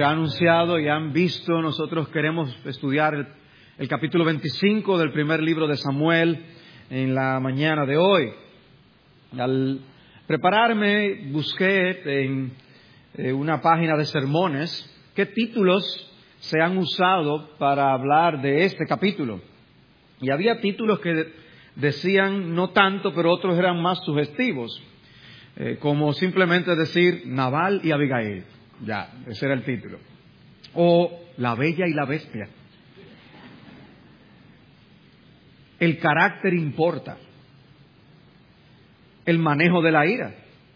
ha anunciado y han visto, nosotros queremos estudiar el capítulo 25 del primer libro de Samuel en la mañana de hoy. Al prepararme, busqué en una página de sermones qué títulos se han usado para hablar de este capítulo. Y había títulos que decían no tanto, pero otros eran más sugestivos, como simplemente decir Nabal y Abigail. Ya, ese era el título. O La Bella y la Bestia. El carácter importa. El manejo de la ira.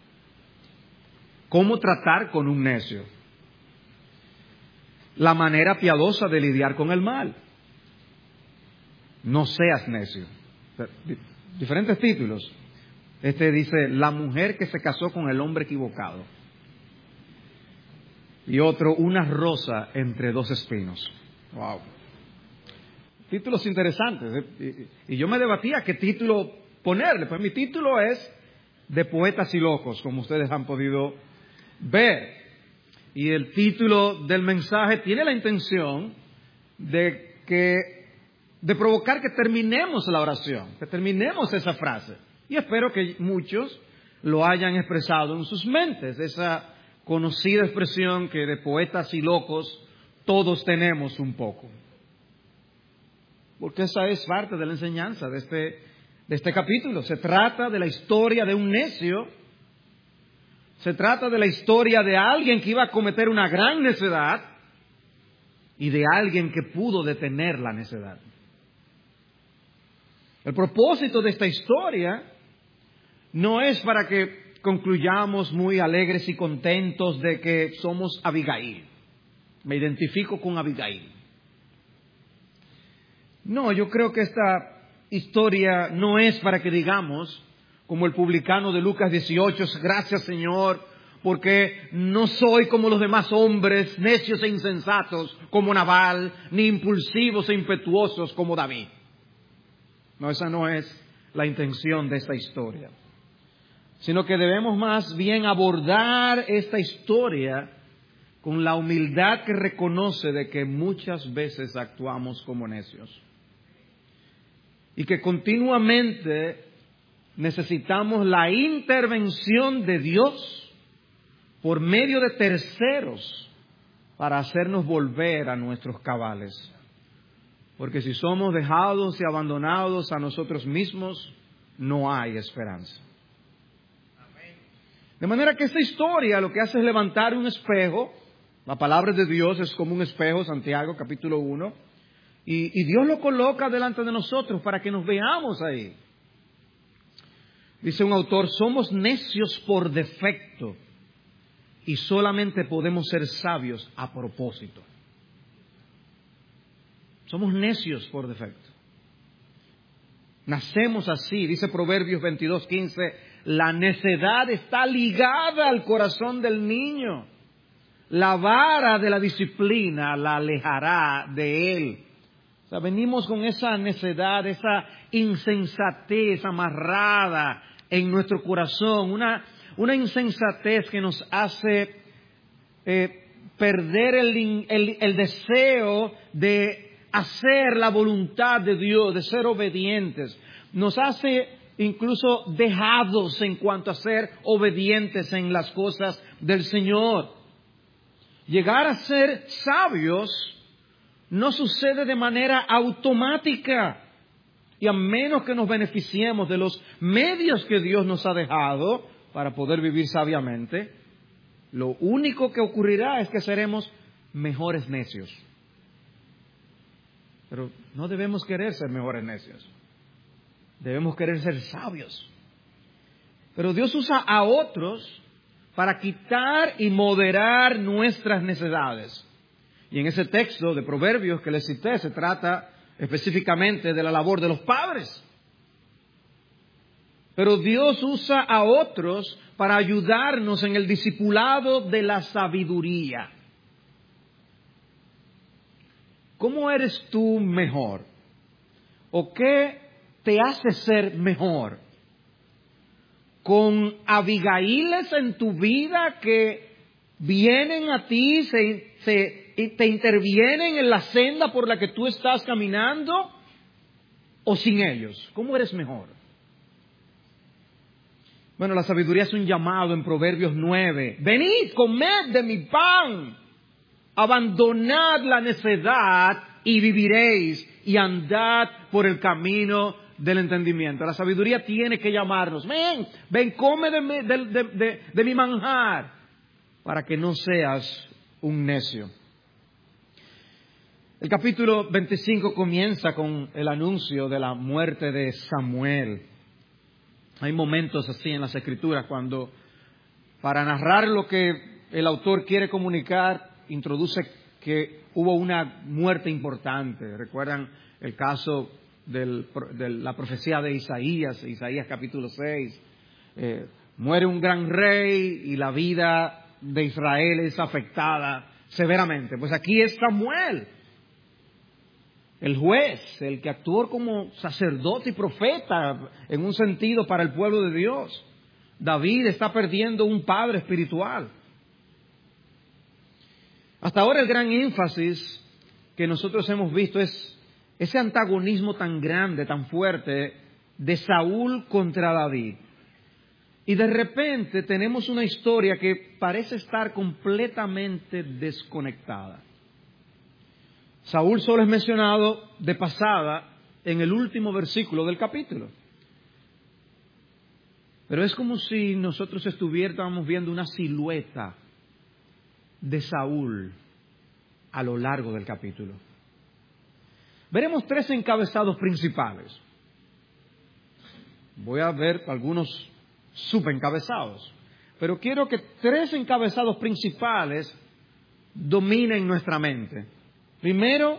Cómo tratar con un necio. La manera piadosa de lidiar con el mal. No seas necio. Diferentes títulos. Este dice, la mujer que se casó con el hombre equivocado. Y otro, una rosa entre dos espinos. Wow. Títulos interesantes. Y yo me debatía qué título ponerle. Pues mi título es De poetas y locos, como ustedes han podido ver. Y el título del mensaje tiene la intención de provocar que terminemos la oración, que terminemos esa frase. Y espero que muchos lo hayan expresado en sus mentes, esa conocida expresión que de poetas y locos todos tenemos un poco. Porque esa es parte de la enseñanza de este capítulo. Se trata de la historia de un necio. Se trata de la historia de alguien que iba a cometer una gran necedad y de alguien que pudo detener la necedad. El propósito de esta historia no es para que concluyamos muy alegres y contentos de que somos Abigail. Me identifico con Abigail. No, yo creo que esta historia no es para que digamos, como el publicano de Lucas 18, gracias Señor, porque no soy como los demás hombres, necios e insensatos como Nabal, ni impulsivos e impetuosos como David. No, esa no es la intención de esta historia. Sino que debemos más bien abordar esta historia con la humildad que reconoce de que muchas veces actuamos como necios. Y que continuamente necesitamos la intervención de Dios por medio de terceros para hacernos volver a nuestros cabales. Porque si somos dejados y abandonados a nosotros mismos, no hay esperanza. De manera que esta historia lo que hace es levantar un espejo. La palabra de Dios es como un espejo, Santiago capítulo 1. Y Dios lo coloca delante de nosotros para que nos veamos ahí. Dice un autor, somos necios por defecto y solamente podemos ser sabios a propósito. Somos necios por defecto. Nacemos así, dice Proverbios 22:15, la necedad está ligada al corazón del niño. La vara de la disciplina la alejará de él. O sea, venimos con esa necedad, esa insensatez amarrada en nuestro corazón. Una insensatez que nos hace perder el deseo de hacer la voluntad de Dios, de ser obedientes. Nos hace incluso dejados en cuanto a ser obedientes en las cosas del Señor. Llegar a ser sabios no sucede de manera automática. Y a menos que nos beneficiemos de los medios que Dios nos ha dejado para poder vivir sabiamente, lo único que ocurrirá es que seremos mejores necios. Pero no debemos querer ser mejores necios. Debemos querer ser sabios. Pero Dios usa a otros para quitar y moderar nuestras necedades. Y en ese texto de Proverbios que les cité se trata específicamente de la labor de los padres. Pero Dios usa a otros para ayudarnos en el discipulado de la sabiduría. ¿Cómo eres tú mejor? ¿O qué te hace ser mejor? ¿Con Abigailes en tu vida que vienen a ti, se te intervienen en la senda por la que tú estás caminando o sin ellos? ¿Cómo eres mejor? Bueno, la sabiduría es un llamado en Proverbios 9. Venid, comed de mi pan, abandonad la necedad y viviréis, y andad por el camino del entendimiento. La sabiduría tiene que llamarnos. Ven, come de mi manjar, para que no seas un necio. El capítulo 25 comienza con el anuncio de la muerte de Samuel. Hay momentos así en las Escrituras cuando, para narrar lo que el autor quiere comunicar, introduce que hubo una muerte importante. ¿Recuerdan el caso de la profecía de Isaías capítulo 6? Muere un gran rey y la vida de Israel es afectada severamente. Pues aquí es Samuel, el juez, el que actuó como sacerdote y profeta en un sentido para el pueblo de Dios. David está perdiendo un padre espiritual. Hasta ahora el gran énfasis que nosotros hemos visto es ese antagonismo tan grande, tan fuerte de Saúl contra David. Y de repente tenemos una historia que parece estar completamente desconectada. Saúl solo es mencionado de pasada en el último versículo del capítulo. Pero es como si nosotros estuviéramos viendo una silueta de Saúl a lo largo del capítulo. Veremos 3 encabezados principales. Voy a ver algunos subencabezados, pero quiero que 3 encabezados principales dominen nuestra mente. Primero,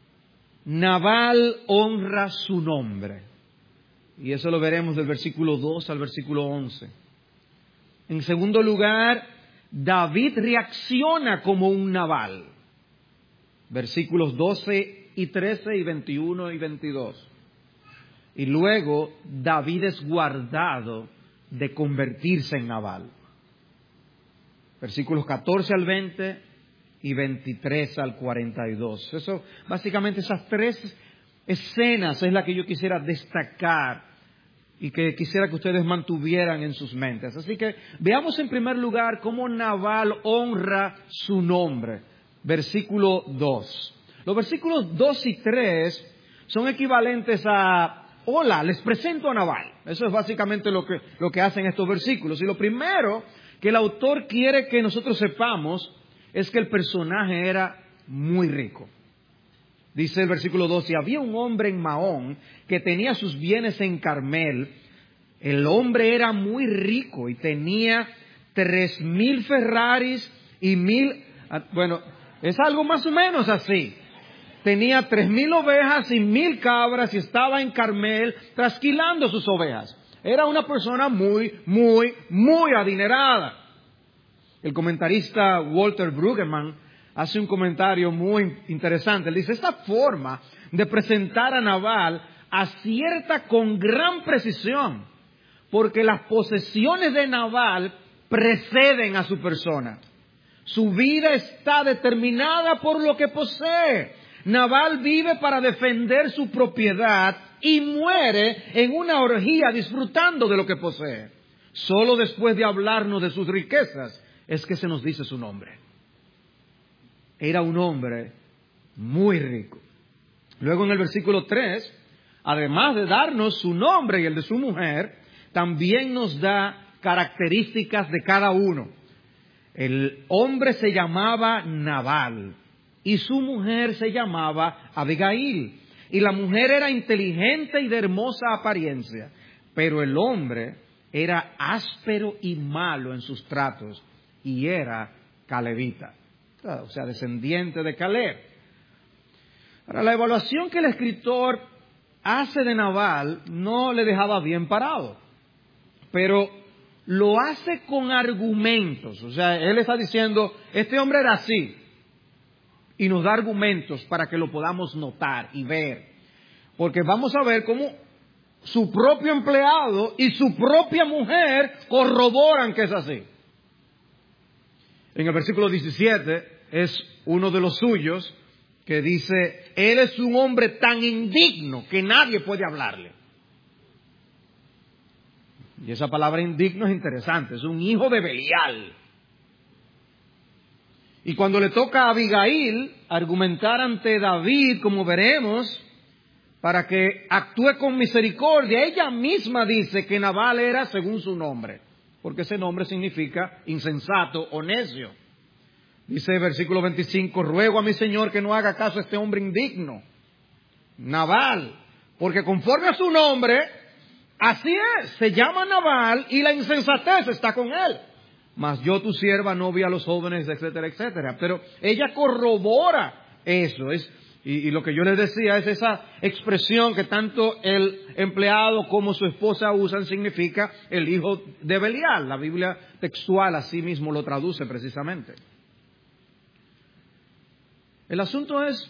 Nabal honra su nombre. Y eso lo veremos del versículo 2 al versículo 11. En segundo lugar, David reacciona como un Nabal. Versículos 12 y 13 y 21 y 22. Y luego, David es guardado de convertirse en Nabal. Versículos 14 al 20 y 23 al 42. Eso, básicamente esas 3 escenas es la que yo quisiera destacar y que quisiera que ustedes mantuvieran en sus mentes. Así que veamos en primer lugar cómo Nabal honra su nombre. Versículo 2. Los versículos 2 y 3 son equivalentes a: hola, les presento a Nabal. Eso es básicamente lo que hacen estos versículos. Y lo primero que el autor quiere que nosotros sepamos es que el personaje era muy rico. Dice el versículo 2: y había un hombre en Maón que tenía sus bienes en Carmel. El hombre era muy rico y tenía 3,000 Ferraris y 1,000... Bueno, es algo más o menos así. Tenía 3,000 ovejas y 1,000 cabras y estaba en Carmel trasquilando sus ovejas. Era una persona muy, muy, muy adinerada. El comentarista Walter Brueggemann hace un comentario muy interesante. Él dice: esta forma de presentar a Nabal acierta con gran precisión, porque las posesiones de Nabal preceden a su persona. Su vida está determinada por lo que posee. Nabal vive para defender su propiedad y muere en una orgía disfrutando de lo que posee. Solo después de hablarnos de sus riquezas es que se nos dice su nombre. Era un hombre muy rico. Luego en el versículo 3, además de darnos su nombre y el de su mujer, también nos da características de cada uno. El hombre se llamaba Nabal y su mujer se llamaba Abigail. Y la mujer era inteligente y de hermosa apariencia, pero el hombre era áspero y malo en sus tratos y era calebita, o sea, descendiente de Caleb. Ahora, la evaluación que el escritor hace de Nabal no le dejaba bien parado, pero lo hace con argumentos. O sea, él está diciendo: este hombre era así, y nos da argumentos para que lo podamos notar y ver, porque vamos a ver cómo su propio empleado y su propia mujer corroboran que es así. En el versículo 17 es uno de los suyos que dice, él es un hombre tan indigno que nadie puede hablarle. Y esa palabra indigno es interesante, es un hijo de Belial. Y cuando le toca a Abigail argumentar ante David, como veremos, para que actúe con misericordia, ella misma dice que Nabal era según su nombre, porque ese nombre significa insensato o necio. Dice versículo 25, ruego a mi Señor que no haga caso a este hombre indigno, Nabal, porque conforme a su nombre, así es, se llama Nabal y la insensatez está con él. Mas yo tu sierva no vi a los jóvenes, etcétera, etcétera. Pero ella corrobora eso. Y lo que yo les decía es esa expresión que tanto el empleado como su esposa usan, significa el hijo de Belial. La Biblia textual así mismo lo traduce precisamente. El asunto es,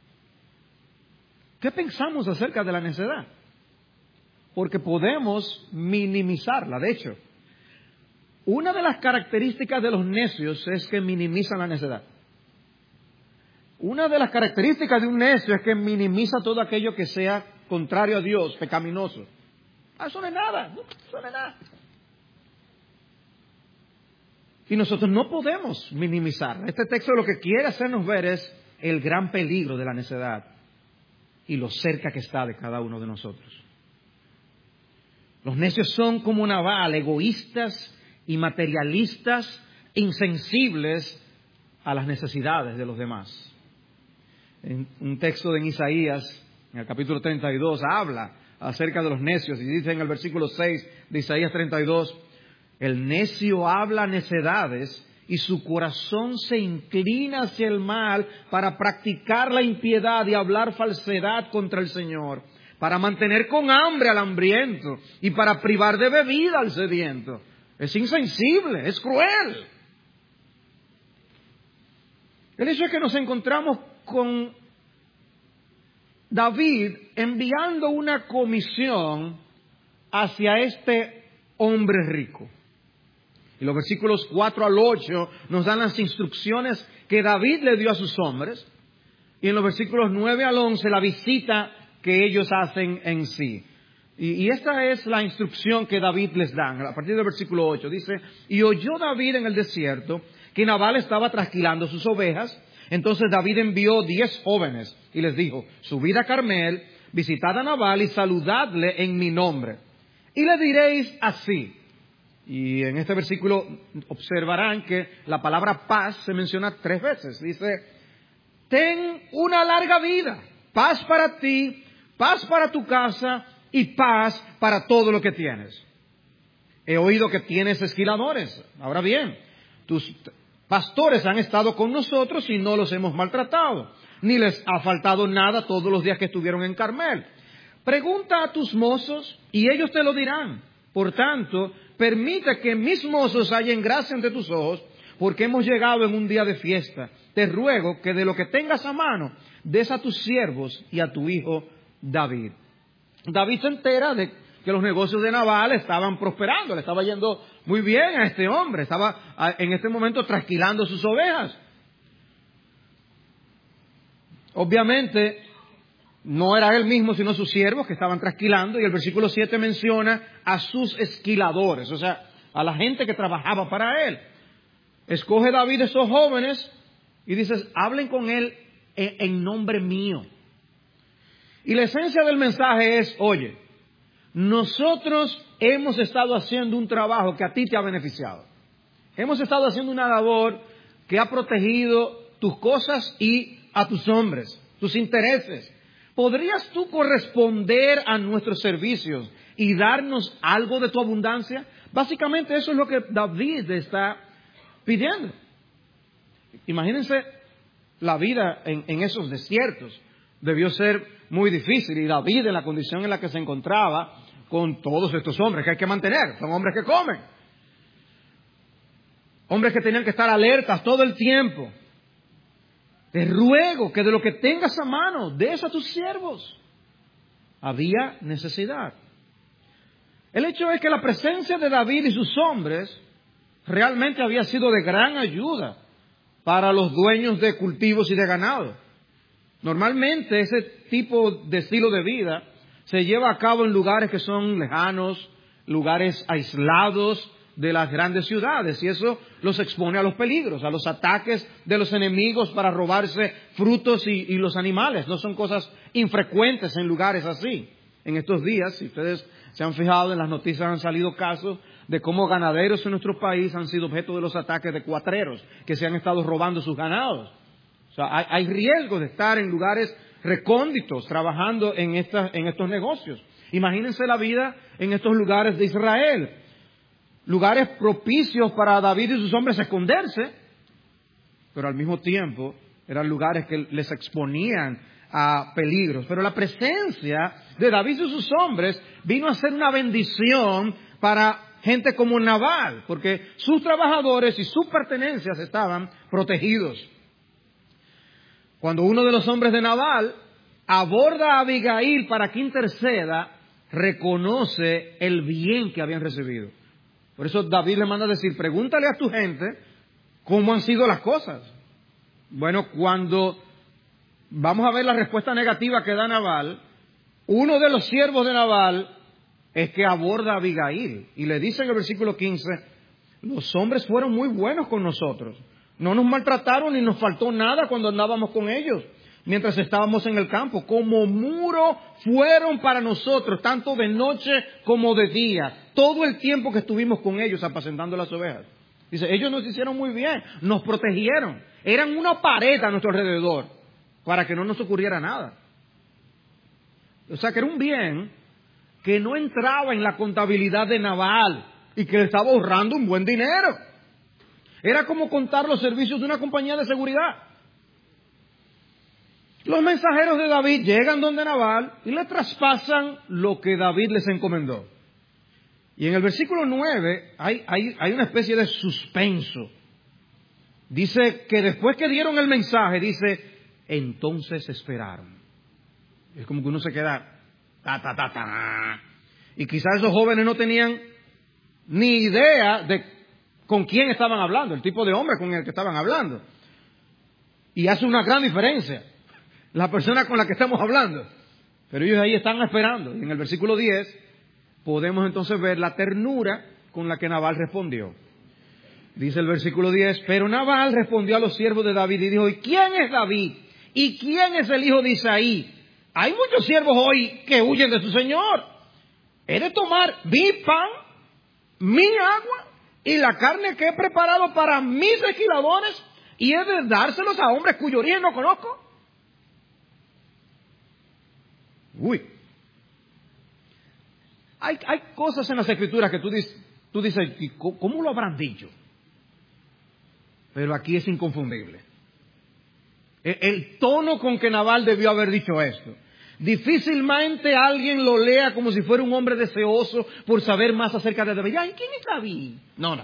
¿qué pensamos acerca de la necedad? Porque podemos minimizarla. De hecho, una de las características de los necios es que minimizan la necedad. Una de las características de un necio es que minimiza todo aquello que sea contrario a Dios, pecaminoso. Eso no es nada, eso no es nada. Y nosotros no podemos minimizar. Este texto lo que quiere hacernos ver es el gran peligro de la necedad y lo cerca que está de cada uno de nosotros. Los necios son como Nabal, egoístas y materialistas, insensibles a las necesidades de los demás. En un texto de Isaías, en el capítulo 32, habla acerca de los necios y dice en el versículo 6 de Isaías 32, el necio habla necedades y su corazón se inclina hacia el mal para practicar la impiedad y hablar falsedad contra el Señor, para mantener con hambre al hambriento y para privar de bebida al sediento. Es insensible, es cruel. El hecho es que nos encontramos con David enviando una comisión hacia este hombre rico. Y los versículos 4 al 8 nos dan las instrucciones que David le dio a sus hombres. Y en los versículos 9 al 11 la visita que ellos hacen en sí. Y esta es la instrucción que David les da. A partir del versículo 8 dice, y oyó David en el desierto que Nabal estaba trasquilando sus ovejas. Entonces David envió 10 jóvenes y les dijo, subid a Carmel, visitad a Nabal y saludadle en mi nombre. Y le diréis así. Y en este versículo observarán que la palabra paz se menciona 3 veces. Dice, ten una larga vida, paz para ti, paz para tu casa y paz para todo lo que tienes. He oído que tienes esquiladores. Ahora bien, tus pastores han estado con nosotros y no los hemos maltratado, ni les ha faltado nada todos los días que estuvieron en Carmel. Pregunta a tus mozos y ellos te lo dirán. Por tanto, permite que mis mozos hallen gracia ante tus ojos, porque hemos llegado en un día de fiesta. Te ruego que de lo que tengas a mano, des a tus siervos y a tu hijo David. David se entera de que los negocios de Nabal estaban prosperando, le estaba yendo muy bien a este hombre, estaba en este momento trasquilando sus ovejas. Obviamente, no era él mismo, sino sus siervos que estaban trasquilando, y el versículo 7 menciona a sus esquiladores, o sea, a la gente que trabajaba para él. Escoge David esos jóvenes y dice, hablen con él en nombre mío. Y la esencia del mensaje es, oye, nosotros hemos estado haciendo un trabajo que a ti te ha beneficiado. Hemos estado haciendo una labor que ha protegido tus cosas y a tus hombres, tus intereses. ¿Podrías tú corresponder a nuestros servicios y darnos algo de tu abundancia? Básicamente eso es lo que David está pidiendo. Imagínense la vida en esos desiertos. Debió ser muy difícil, y David, en la condición en la que se encontraba, con todos estos hombres que hay que mantener, son hombres que comen, hombres que tenían que estar alertas todo el tiempo. Te ruego que de lo que tengas a mano, des a tus siervos. Había necesidad. El hecho es que la presencia de David y sus hombres realmente había sido de gran ayuda para los dueños de cultivos y de ganado. Normalmente ese tipo de estilo de vida se lleva a cabo en lugares que son lejanos, lugares aislados de las grandes ciudades, y eso los expone a los peligros, a los ataques de los enemigos para robarse frutos y los animales. No son cosas infrecuentes en lugares así. En estos días, si ustedes se han fijado, en las noticias han salido casos de cómo ganaderos en nuestro país han sido objeto de los ataques de cuatreros que se han estado robando sus ganados. O sea, hay riesgo de estar en lugares recónditos trabajando en estos negocios. Imagínense la vida en estos lugares de Israel. Lugares propicios para David y sus hombres esconderse, pero al mismo tiempo eran lugares que les exponían a peligros. Pero la presencia de David y sus hombres vino a ser una bendición para gente como Nabal, porque sus trabajadores y sus pertenencias estaban protegidos. Cuando uno de los hombres de Nabal aborda a Abigail para que interceda, reconoce el bien que habían recibido. Por eso David le manda a decir, pregúntale a tu gente cómo han sido las cosas. Bueno, cuando vamos a ver la respuesta negativa que da Nabal, uno de los siervos de Nabal es que aborda a Abigail. Y le dice en el versículo 15, los hombres fueron muy buenos con nosotros. No nos maltrataron ni nos faltó nada cuando andábamos con ellos, mientras estábamos en el campo. Como muro fueron para nosotros, tanto de noche como de día, todo el tiempo que estuvimos con ellos apacentando las ovejas. Dice, ellos nos hicieron muy bien, nos protegieron. Eran una pared a nuestro alrededor para que no nos ocurriera nada. O sea que era un bien que no entraba en la contabilidad de Nabal y que le estaba ahorrando un buen dinero. Era como contar los servicios de una compañía de seguridad. Los mensajeros de David llegan donde Nabal y le traspasan lo que David les encomendó. Y en el versículo 9 hay una especie de suspenso. Dice que después que dieron el mensaje, dice, entonces esperaron. Es como que uno se queda, y quizás esos jóvenes no tenían ni idea de con quién estaban hablando, el tipo de hombre con el que estaban hablando. Y hace una gran diferencia la persona con la que estamos hablando. Pero ellos ahí están esperando. Y en el versículo 10 podemos entonces ver la ternura con la que Nabal respondió. Dice el versículo 10, pero Nabal respondió a los siervos de David y dijo, ¿y quién es David? ¿Y quién es el hijo de Isaí? Hay muchos siervos hoy que huyen de su señor. He de tomar mi pan, mi agua y la carne que he preparado para mis legisladores y he de dárselos a hombres cuyo origen no conozco. Uy. Hay cosas en las Escrituras que tú dices, ¿cómo lo habrán dicho? Pero aquí es inconfundible. El tono con que Nabal debió haber dicho esto. Difícilmente alguien lo lea como si fuera un hombre deseoso por saber más acerca de David. Ay, ¿quién es David? No.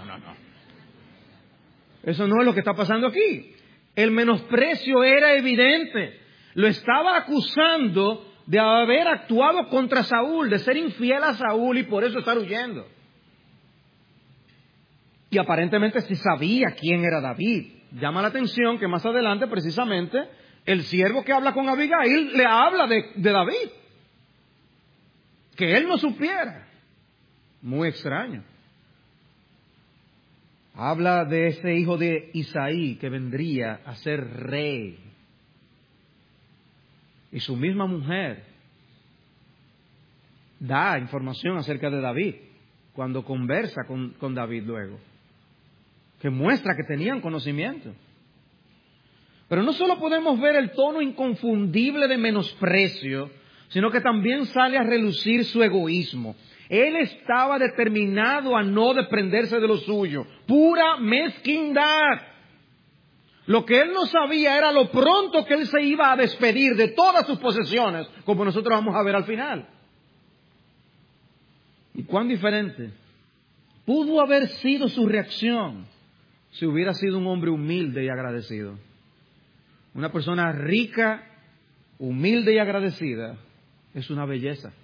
Eso no es lo que está pasando aquí. El menosprecio era evidente. Lo estaba acusando de haber actuado contra Saúl, de ser infiel a Saúl y por eso estar huyendo. Y aparentemente sí sabía quién era David. Llama la atención que más adelante precisamente el siervo que habla con Abigail le habla de David. Que él no supiera. Muy extraño. Habla de ese hijo de Isaí que vendría a ser rey. Y su misma mujer da información acerca de David cuando conversa con David luego, que muestra que tenían conocimiento. Pero no solo podemos ver el tono inconfundible de menosprecio, sino que también sale a relucir su egoísmo. Él estaba determinado a no desprenderse de lo suyo. Pura mezquindad. Lo que él no sabía era lo pronto que él se iba a despedir de todas sus posesiones, como nosotros vamos a ver al final. ¿Y cuán diferente pudo haber sido su reacción si hubiera sido un hombre humilde y agradecido? Una persona rica, humilde y agradecida es una belleza.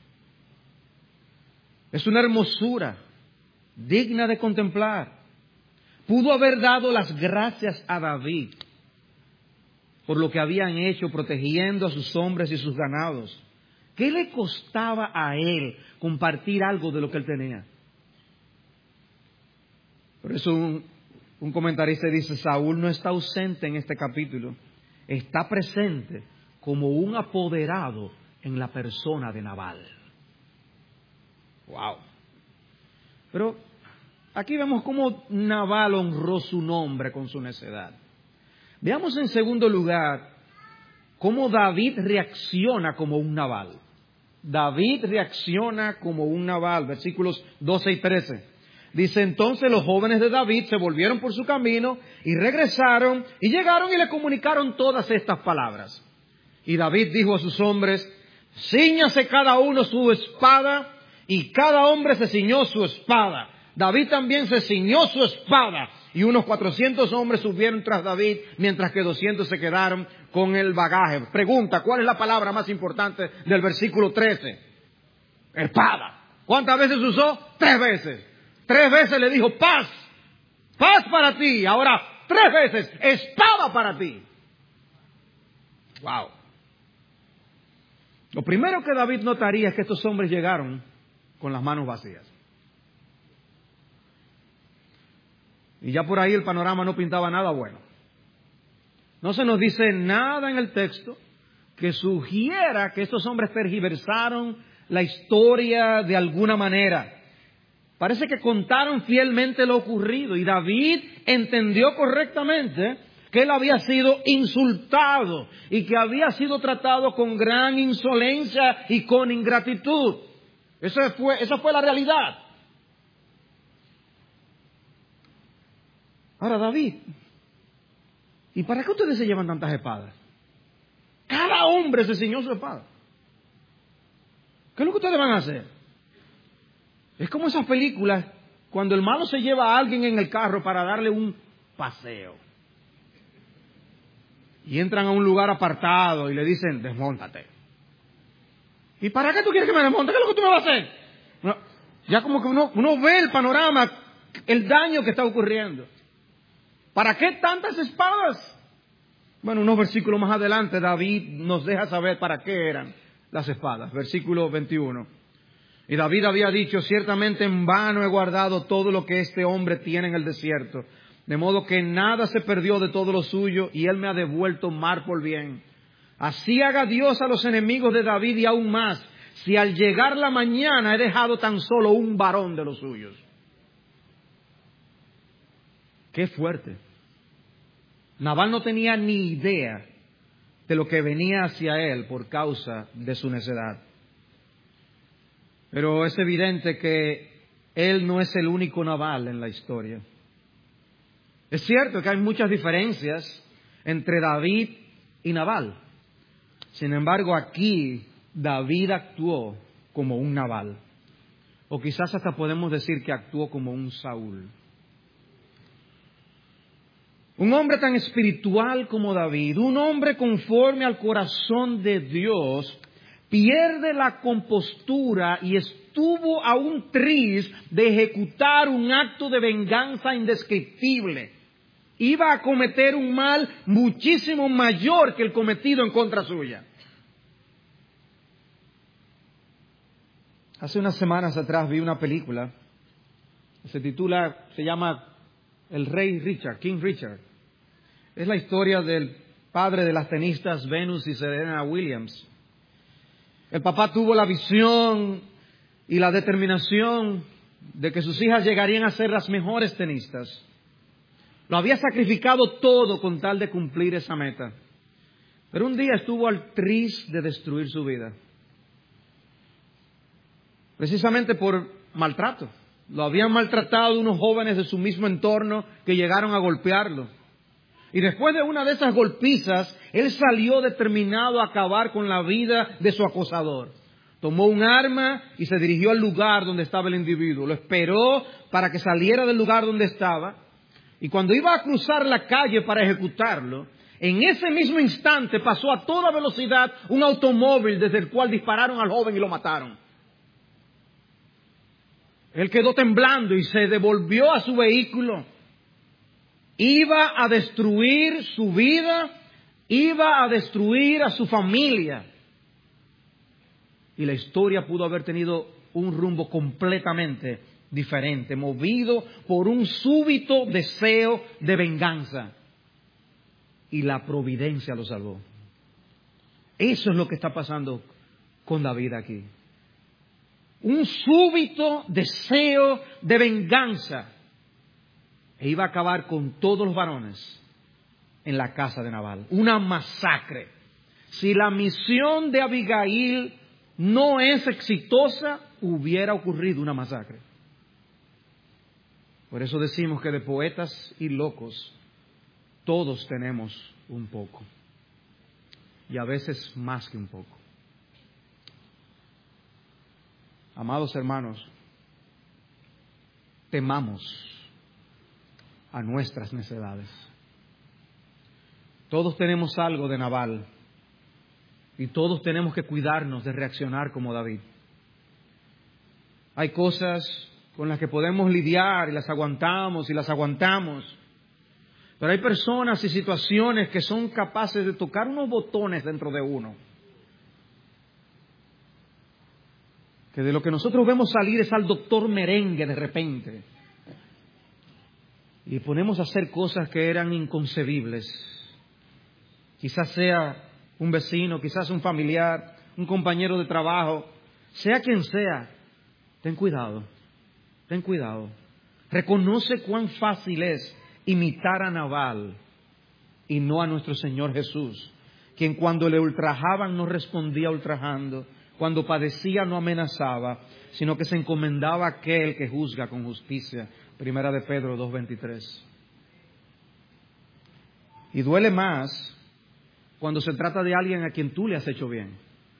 Es una hermosura digna de contemplar. Pudo haber dado las gracias a David por lo que habían hecho protegiendo a sus hombres y sus ganados. ¿Qué le costaba a él compartir algo de lo que él tenía? Por eso un comentarista dice, Saúl no está ausente en este capítulo, está presente como un apoderado en la persona de Nabal. Wow. Pero aquí vemos cómo Nabal honró su nombre con su necedad. Veamos en segundo lugar cómo David reacciona como un Nabal. David reacciona como un Nabal, versículos 12 y 13. Dice, entonces los jóvenes de David se volvieron por su camino y regresaron y llegaron y le comunicaron todas estas palabras. Y David dijo a sus hombres, cíñase cada uno su espada, y cada hombre se ciñó su espada. David también se ciñó su espada, y unos 400 hombres subieron tras David, mientras que 200 se quedaron con el bagaje. Pregunta, ¿cuál es la palabra más importante del versículo 13? Espada. ¿Cuántas veces usó? 3 veces. 3 veces le dijo, paz, paz para ti. Ahora 3 veces, espada para ti. Wow. Lo primero que David notaría es que estos hombres llegaron con las manos vacías. Y ya por ahí el panorama no pintaba nada bueno. No se nos dice nada en el texto que sugiera que estos hombres tergiversaron la historia de alguna manera. Parece que contaron fielmente lo ocurrido y David entendió correctamente que él había sido insultado y que había sido tratado con gran insolencia y con ingratitud. Esa fue la realidad. Ahora, David, ¿y para qué ustedes se llevan tantas espadas? Cada hombre se ciñó su espada. ¿Qué es lo que ustedes van a hacer? Es como esas películas cuando el malo se lleva a alguien en el carro para darle un paseo. Y entran a un lugar apartado y le dicen, desmóntate. ¿Y para qué tú quieres que me desmonte? ¿Qué es lo que tú me vas a hacer? No, ya como que uno ve el panorama, el daño que está ocurriendo. ¿Para qué tantas espadas? Bueno, unos versículos más adelante David nos deja saber para qué eran las espadas. Versículo 21. Y David había dicho, ciertamente en vano he guardado todo lo que este hombre tiene en el desierto, de modo que nada se perdió de todo lo suyo, y él me ha devuelto mal por bien. Así haga Dios a los enemigos de David y aún más, si al llegar la mañana he dejado tan solo un varón de los suyos. ¡Qué fuerte! Nabal no tenía ni idea de lo que venía hacia él por causa de su necedad. Pero es evidente que él no es el único Nabal en la historia. Es cierto que hay muchas diferencias entre David y Nabal. Sin embargo, aquí David actuó como un Nabal. O quizás hasta podemos decir que actuó como un Saúl. Un hombre tan espiritual como David, un hombre conforme al corazón de Dios, pierde la compostura y estuvo a un tris de ejecutar un acto de venganza indescriptible. Iba a cometer un mal muchísimo mayor que el cometido en contra suya. Hace unas semanas atrás vi una película, se llama El Rey Richard, King Richard. Es la historia del padre de las tenistas Venus y Serena Williams. El papá tuvo la visión y la determinación de que sus hijas llegarían a ser las mejores tenistas. Lo había sacrificado todo con tal de cumplir esa meta. Pero un día estuvo al tris de destruir su vida. Precisamente por maltrato. Lo habían maltratado unos jóvenes de su mismo entorno que llegaron a golpearlo. Y después de una de esas golpizas, él salió determinado a acabar con la vida de su acosador. Tomó un arma y se dirigió al lugar donde estaba el individuo. Lo esperó para que saliera del lugar donde estaba. Y cuando iba a cruzar la calle para ejecutarlo, en ese mismo instante pasó a toda velocidad un automóvil desde el cual dispararon al joven y lo mataron. Él quedó temblando y se devolvió a su vehículo. Iba a destruir su vida iba a destruir a su familia. Y la historia pudo haber tenido un rumbo completamente diferente, movido por un súbito deseo de venganza. Y la providencia lo salvó. Eso es lo que está pasando con David aquí. Un súbito deseo de venganza. E iba a acabar con todos los varones en la casa de Nabal. Una masacre. Si la misión de Abigail no es exitosa, hubiera ocurrido una masacre. Por eso decimos que de poetas y locos todos tenemos un poco. Y a veces más que un poco. Amados hermanos, temamos a nuestras necedades. Todos tenemos algo de Nabal y todos tenemos que cuidarnos de reaccionar como David. Hay cosas con las que podemos lidiar y las aguantamos, pero hay personas y situaciones que son capaces de tocar unos botones dentro de uno, que de lo que nosotros vemos salir es al doctor merengue de repente. Y ponemos a hacer cosas que eran inconcebibles. Quizás sea un vecino, quizás un familiar, un compañero de trabajo, sea quien sea. Ten cuidado, ten cuidado. Reconoce cuán fácil es imitar a Nabal y no a nuestro Señor Jesús, quien cuando le ultrajaban no respondía ultrajando, cuando padecía no amenazaba, sino que se encomendaba a aquel que juzga con justicia. Primera de Pedro 2:23. Y duele más cuando se trata de alguien a quien tú le has hecho bien.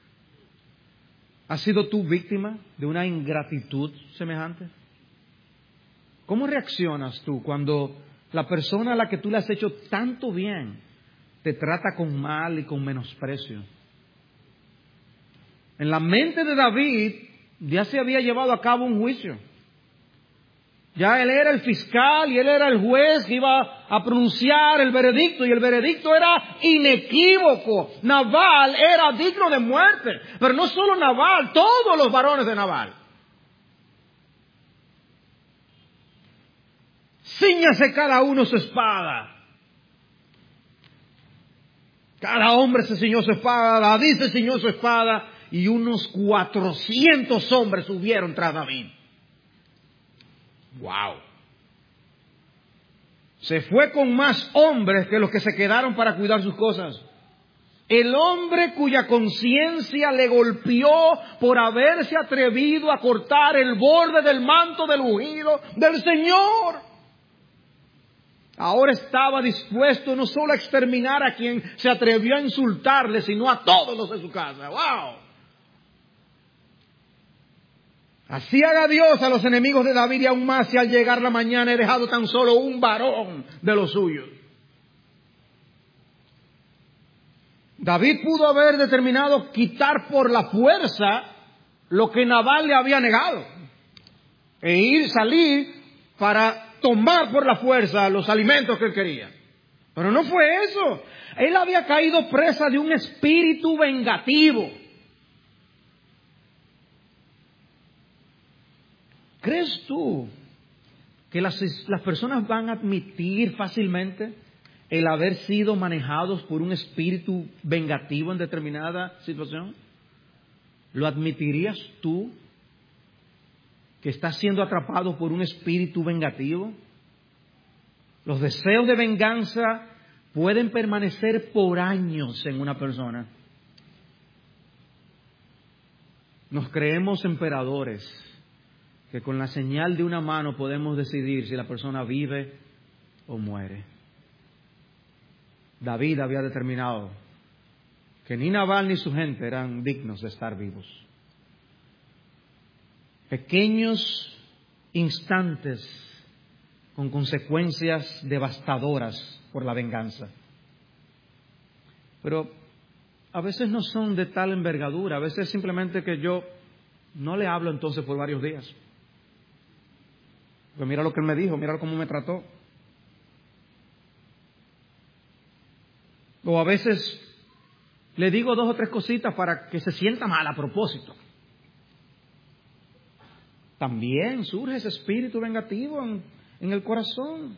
¿Has sido tú víctima de una ingratitud semejante? ¿Cómo reaccionas tú cuando la persona a la que tú le has hecho tanto bien te trata con mal y con menosprecio? En la mente de David ya se había llevado a cabo un juicio. Ya él era el fiscal y él era el juez que iba a pronunciar el veredicto, y el veredicto era inequívoco. Nabal era digno de muerte, pero no solo Nabal, todos los varones de Nabal. Cíñase cada uno su espada. Cada hombre se ciñó su espada, David se ciñó su espada, y unos 400 hombres subieron tras David. ¡Wow! Se fue con más hombres que los que se quedaron para cuidar sus cosas. El hombre cuya conciencia le golpeó por haberse atrevido a cortar el borde del manto del ungido del Señor. Ahora estaba dispuesto no solo a exterminar a quien se atrevió a insultarle, sino a todos los de su casa. ¡Wow! Así haga Dios a los enemigos de David, y aún más si al llegar la mañana he dejado tan solo un varón de los suyos. David pudo haber determinado quitar por la fuerza lo que Nabal le había negado, e salir para tomar por la fuerza los alimentos que él quería. Pero no fue eso. Él había caído presa de un espíritu vengativo. ¿Crees tú que las personas van a admitir fácilmente el haber sido manejados por un espíritu vengativo en determinada situación? ¿Lo admitirías tú, que estás siendo atrapado por un espíritu vengativo? Los deseos de venganza pueden permanecer por años en una persona. Nos creemos emperadores, que con la señal de una mano podemos decidir si la persona vive o muere. David había determinado que ni Nabal ni su gente eran dignos de estar vivos. Pequeños instantes con consecuencias devastadoras por la venganza. Pero a veces no son de tal envergadura, a veces simplemente que yo no le hablo entonces por varios días. Pues mira lo que él me dijo, mira cómo me trató. O a veces le digo 2 o 3 cositas para que se sienta mal a propósito. También surge ese espíritu vengativo en el corazón.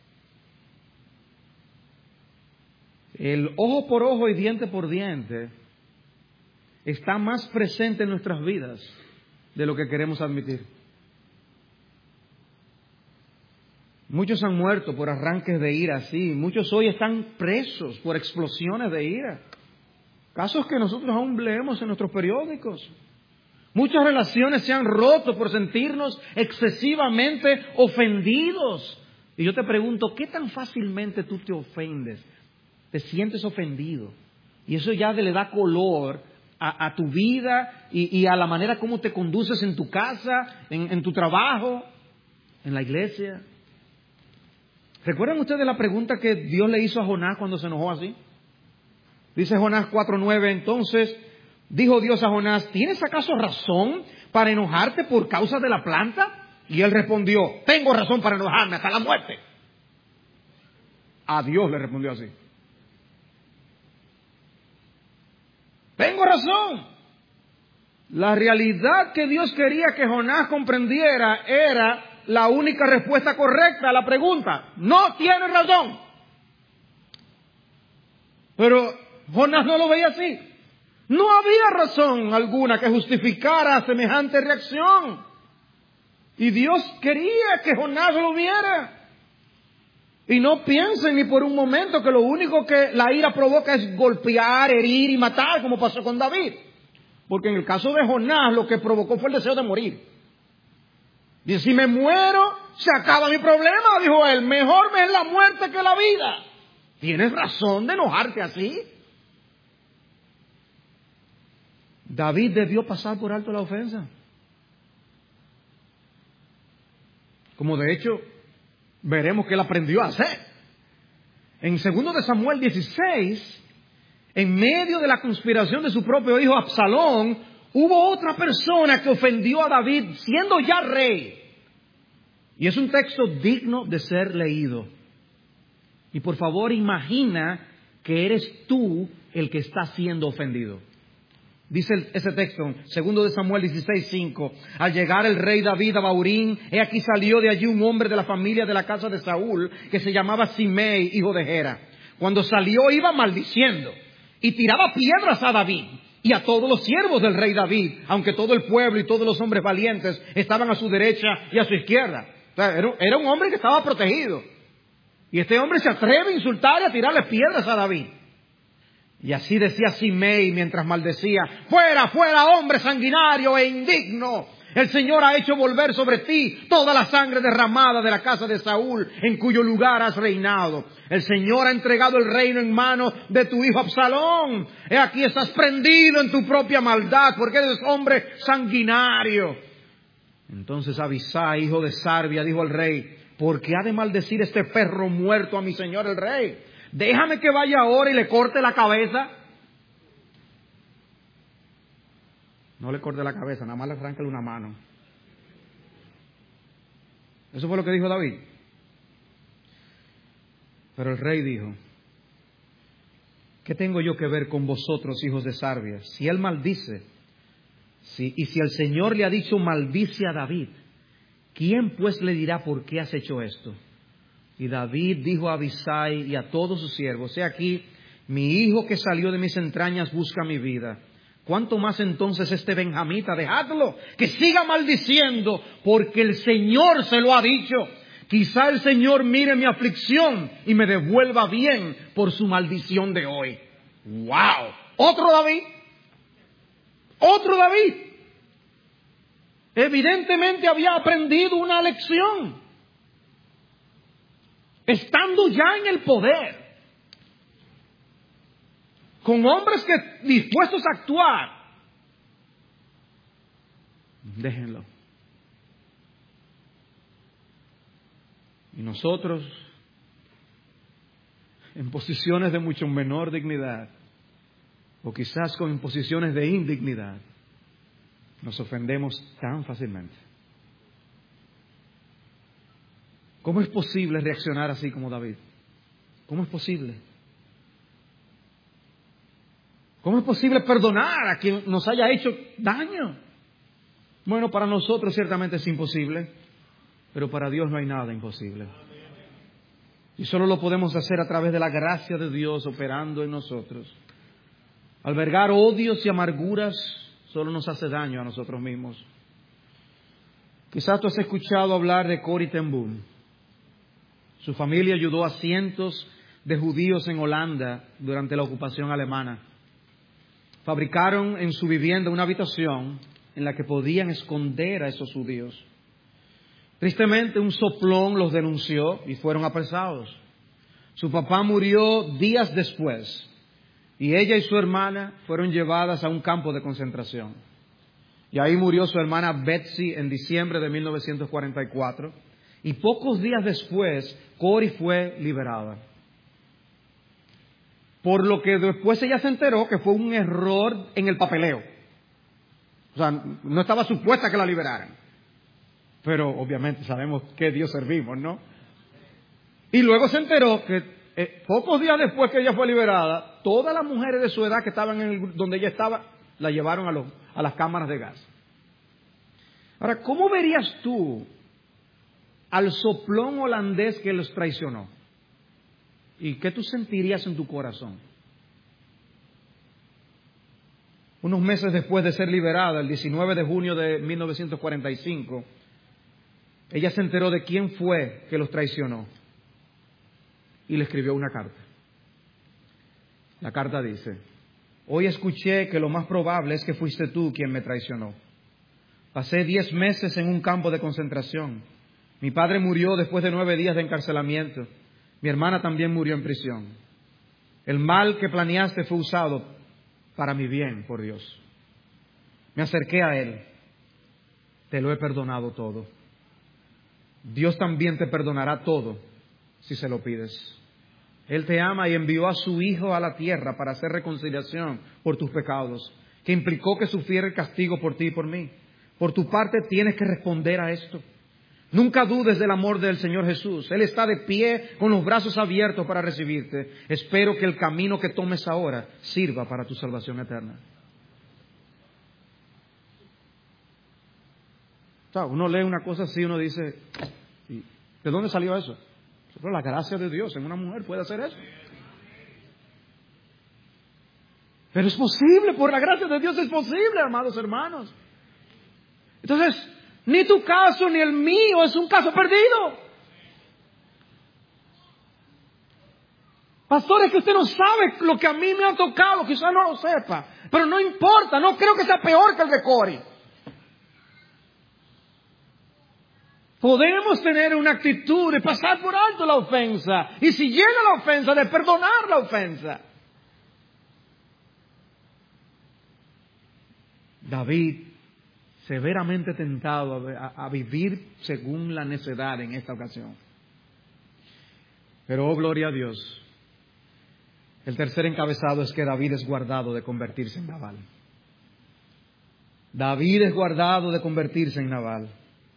El ojo por ojo y diente por diente está más presente en nuestras vidas de lo que queremos admitir. Muchos han muerto por arranques de ira así. Muchos hoy están presos por explosiones de ira. Casos que nosotros aún leemos en nuestros periódicos. Muchas relaciones se han roto por sentirnos excesivamente ofendidos. Y yo te pregunto, ¿qué tan fácilmente tú te ofendes? Te sientes ofendido. Y eso ya le da color a tu vida y a la manera como te conduces en tu casa, en tu trabajo, en la iglesia. ¿Recuerdan ustedes la pregunta que Dios le hizo a Jonás cuando se enojó así? Dice Jonás 4:9, entonces dijo Dios a Jonás, ¿tienes acaso razón para enojarte por causa de la planta? Y él respondió, tengo razón para enojarme hasta la muerte. A Dios le respondió así. Tengo razón. La realidad que Dios quería que Jonás comprendiera era la única respuesta correcta a la pregunta. No tienes razón. Pero Jonás no lo veía así. No había razón alguna que justificara semejante reacción. Y Dios quería que Jonás lo viera. Y no piensen ni por un momento que lo único que la ira provoca es golpear, herir y matar, como pasó con David. Porque en el caso de Jonás lo que provocó fue el deseo de morir. Dice, si me muero, se acaba mi problema, dijo él. Mejor me es la muerte que la vida. ¿Tienes razón de enojarte así? David debió pasar por alto la ofensa. Como de hecho veremos que él aprendió a hacer. En 2 de Samuel 16, en medio de la conspiración de su propio hijo Absalón, hubo otra persona que ofendió a David siendo ya rey. Y es un texto digno de ser leído. Y por favor imagina que eres tú el que está siendo ofendido. Dice ese texto, 2 de Samuel 16:5. Al llegar el rey David a Baurín, he aquí salió de allí un hombre de la familia de la casa de Saúl, que se llamaba Simei, hijo de Gera. Cuando salió iba maldiciendo y tiraba piedras a David y a todos los siervos del rey David, aunque todo el pueblo y todos los hombres valientes estaban a su derecha y a su izquierda. O sea, era un hombre que estaba protegido. Y este hombre se atreve a insultar y a tirarle piedras a David. Y así decía Simei mientras maldecía, fuera, fuera, hombre sanguinario e indigno. El Señor ha hecho volver sobre ti toda la sangre derramada de la casa de Saúl, en cuyo lugar has reinado. El Señor ha entregado el reino en manos de tu hijo Absalón. He aquí estás prendido en tu propia maldad, porque eres hombre sanguinario. Entonces Abisai, hijo de Sarbia, dijo al rey, ¿por qué ha de maldecir este perro muerto a mi señor el rey? Déjame que vaya ahora y le corte la cabeza. No le corte la cabeza, nada más le arráncale una mano. Eso fue lo que dijo David. Pero el rey dijo, ¿qué tengo yo que ver con vosotros, hijos de Sarbia? Si él maldice, y si el Señor le ha dicho maldice a David, ¿quién pues le dirá por qué has hecho esto? Y David dijo a Abisai y a todos sus siervos, he aquí, mi hijo que salió de mis entrañas busca mi vida. ¿Cuánto más entonces este benjamita? Dejadlo, que siga maldiciendo, porque el Señor se lo ha dicho. Quizá el Señor mire mi aflicción y me devuelva bien por su maldición de hoy. ¡Wow! ¿Otro David? ¿Otro David? Evidentemente había aprendido una lección. Estando ya en el poder, con hombres que dispuestos a actuar, déjenlo. Y nosotros, en posiciones de mucho menor dignidad, o quizás con posiciones de indignidad, nos ofendemos tan fácilmente. ¿Cómo es posible reaccionar así como David? ¿Cómo es posible? ¿Cómo es posible perdonar a quien nos haya hecho daño? Bueno, para nosotros ciertamente es imposible, pero para Dios no hay nada imposible. Y solo lo podemos hacer a través de la gracia de Dios operando en nosotros. Albergar odios y amarguras solo nos hace daño a nosotros mismos. Quizás tú has escuchado hablar de Corrie ten Boom. Su familia ayudó a cientos de judíos en Holanda durante la ocupación alemana. Fabricaron en su vivienda una habitación en la que podían esconder a esos judíos. Tristemente, un soplón los denunció y fueron apresados. Su papá murió días después y ella y su hermana fueron llevadas a un campo de concentración. Y ahí murió su hermana Betsy en diciembre de 1944 y pocos días después Corrie fue liberada. Por lo que después ella se enteró que fue un error en el papeleo. O sea, no estaba supuesta que la liberaran. Pero obviamente sabemos que Dios servimos, ¿no? Y luego se enteró que pocos días después que ella fue liberada, todas las mujeres de su edad que estaban donde ella estaba, la llevaron a las cámaras de gas. Ahora, ¿cómo verías tú al soplón holandés que los traicionó? ¿Y qué tú sentirías en tu corazón? Unos meses después de ser liberada, el 19 de junio de 1945, ella se enteró de quién fue que los traicionó y le escribió una carta. La carta dice: hoy escuché que lo más probable es que fuiste tú quien me traicionó. Pasé 10 meses en un campo de concentración. Mi padre murió después de 9 días de encarcelamiento. Mi hermana también murió en prisión. El mal que planeaste fue usado para mi bien, por Dios. Me acerqué a Él. Te lo he perdonado todo. Dios también te perdonará todo si se lo pides. Él te ama y envió a su Hijo a la tierra para hacer reconciliación por tus pecados, que implicó que sufriera el castigo por ti y por mí. Por tu parte tienes que responder a esto. Nunca dudes del amor del Señor Jesús. Él está de pie con los brazos abiertos para recibirte. Espero que el camino que tomes ahora sirva para tu salvación eterna. O sea, uno lee una cosa así y uno dice, ¿de dónde salió eso? Pero la gracia de Dios en una mujer puede hacer eso. Pero es posible, por la gracia de Dios es posible, amados hermanos. Entonces, ni tu caso ni el mío es un caso perdido. Pastor, es que usted no sabe lo que a mí me ha tocado, quizás no lo sepa. Pero no importa, no creo que sea peor que el de Corrie. Podemos tener una actitud de pasar por alto la ofensa. Y si llega la ofensa, de perdonar la ofensa. David, severamente tentado a vivir según la necedad en esta ocasión. Pero, oh gloria a Dios, el tercer encabezado es que David es guardado de convertirse en Nabal. David es guardado de convertirse en Nabal.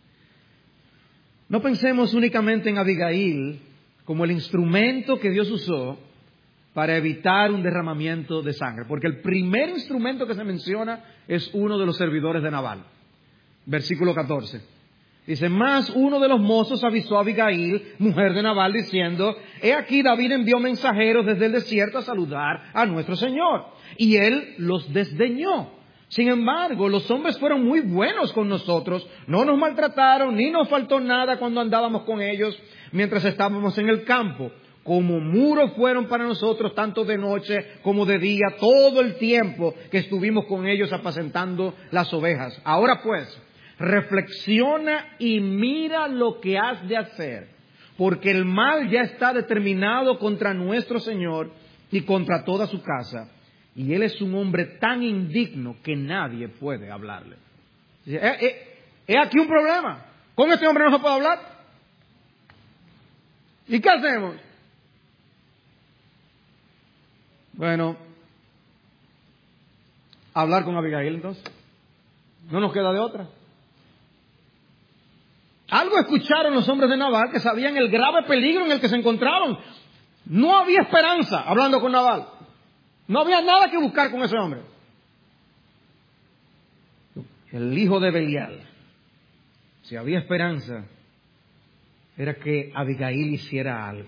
No pensemos únicamente en Abigail como el instrumento que Dios usó para evitar un derramamiento de sangre, porque el primer instrumento que se menciona es uno de los servidores de Nabal. Versículo 14. Dice, más uno de los mozos avisó a Abigail, mujer de Nabal, diciendo, he aquí David envió mensajeros desde el desierto a saludar a nuestro Señor. Y él los desdeñó. Sin embargo, los hombres fueron muy buenos con nosotros, no nos maltrataron, ni nos faltó nada cuando andábamos con ellos mientras estábamos en el campo. Como muros fueron para nosotros, tanto de noche como de día, todo el tiempo que estuvimos con ellos apacentando las ovejas. Ahora pues, reflexiona y mira lo que has de hacer, porque el mal ya está determinado contra nuestro Señor y contra toda su casa. Y él es un hombre tan indigno que nadie puede hablarle. He aquí un problema. Con este hombre no se puede hablar. ¿Y qué hacemos? Bueno, hablar con Abigail entonces. No nos queda de otra. Algo escucharon los hombres de Nabal que sabían el grave peligro en el que se encontraban. No había esperanza hablando con Nabal. No había nada que buscar con ese hombre. El hijo de Belial. Si había esperanza, era que Abigail hiciera algo.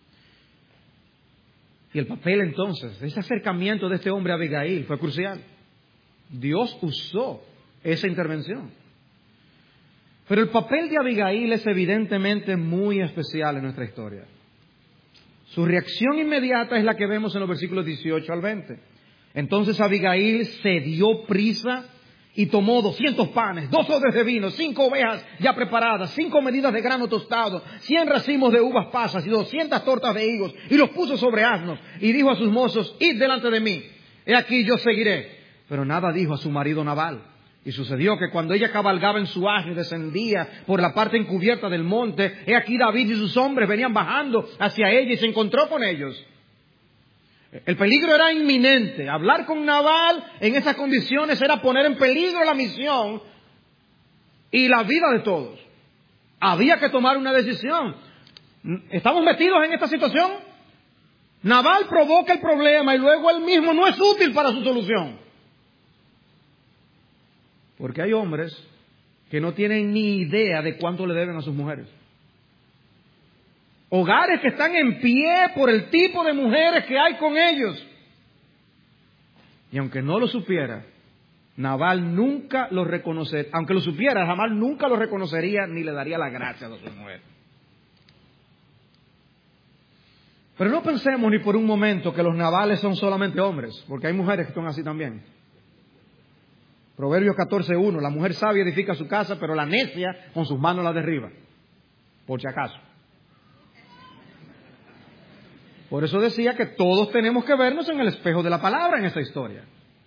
Y el papel entonces, ese acercamiento de este hombre a Abigail fue crucial. Dios usó esa intervención. Pero el papel de Abigail es evidentemente muy especial en nuestra historia. Su reacción inmediata es la que vemos en los versículos 18 al 20. Entonces Abigail se dio prisa y tomó 200 panes, 2 odres de vino, 5 ovejas ya preparadas, 5 medidas de grano tostado, 100 racimos de uvas pasas y 200 tortas de higos, y los puso sobre asnos, y dijo a sus mozos: id delante de mí, he aquí yo seguiré. Pero nada dijo a su marido Nabal. Y sucedió que cuando ella cabalgaba en su asno y descendía por la parte encubierta del monte, he aquí David y sus hombres venían bajando hacia ella y se encontró con ellos. El peligro era inminente. Hablar con Nabal en esas condiciones era poner en peligro la misión y la vida de todos. Había que tomar una decisión. ¿Estamos metidos en esta situación? Nabal provoca el problema y luego él mismo no es útil para su solución. Porque hay hombres que no tienen ni idea de cuánto le deben a sus mujeres. Hogares que están en pie por el tipo de mujeres que hay con ellos. Y aunque no lo supiera, Nabal nunca lo reconocería. Aunque lo supiera, jamás nunca lo reconocería ni le daría la gracia a su mujer. Pero no pensemos ni por un momento que los Nabales son solamente hombres, porque hay mujeres que son así también. Proverbios 14:1, la mujer sabia edifica su casa, pero la necia con sus manos la derriba. Por si acaso. Por eso decía que todos tenemos que vernos en el espejo de la palabra en esta historia.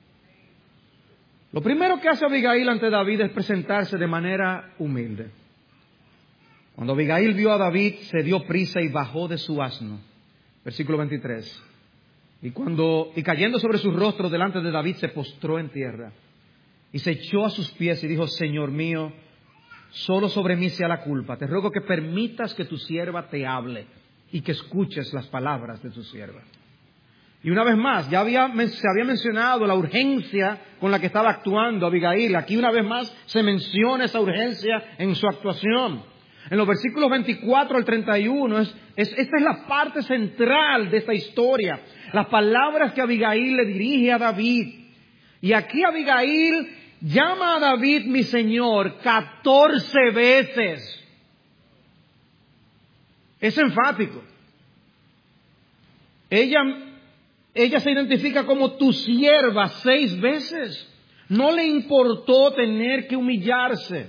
Lo primero que hace Abigail ante David es presentarse de manera humilde. Cuando Abigail vio a David, se dio prisa y bajó de su asno. Versículo 23. Y cayendo sobre su rostro delante de David, se postró en tierra. Y se echó a sus pies y dijo: Señor mío, solo sobre mí sea la culpa. Te ruego que permitas que tu sierva te hable y que escuches las palabras de tu sierva. Y una vez más, se había mencionado la urgencia con la que estaba actuando Abigail. Aquí una vez más se menciona esa urgencia en su actuación. En los versículos 24 al 31, esta es la parte central de esta historia. Las palabras que Abigail le dirige a David. Y aquí Abigail llama a David mi señor 14 veces. Es enfático. Ella se identifica como tu sierva 6 veces. No le importó tener que humillarse.